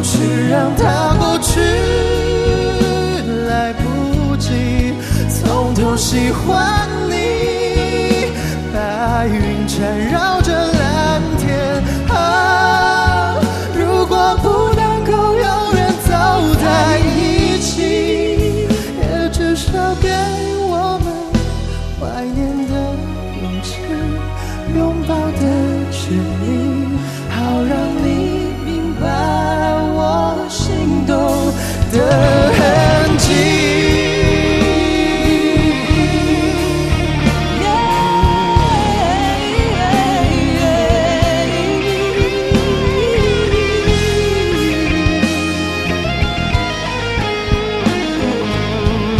去，让它过去，来不及从头喜欢你。白云缠绕着蓝天啊，如果不能够永远走在一起，也至少给我们怀念的勇气，拥抱的权利，好让你明白我心动的